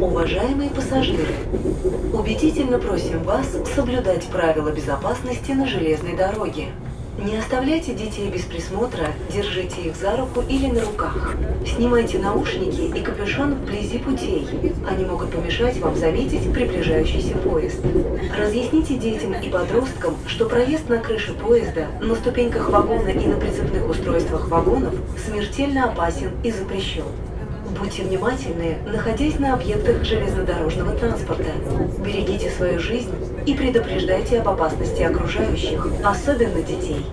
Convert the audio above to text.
Уважаемые пассажиры, убедительно просим вас соблюдать правила безопасности на железной дороге. Не оставляйте детей без присмотра, держите их за руку или на руках. Снимайте наушники и капюшон вблизи путей. Они могут помешать вам заметить приближающийся поезд. Разъясните детям и подросткам, что проезд на крыше поезда, на ступеньках вагона и на прицепных устройствах вагонов смертельно опасен и запрещен. Будьте внимательны, находясь на объектах железнодорожного транспорта. Берегите свою жизнь и предупреждайте об опасности окружающих, особенно детей.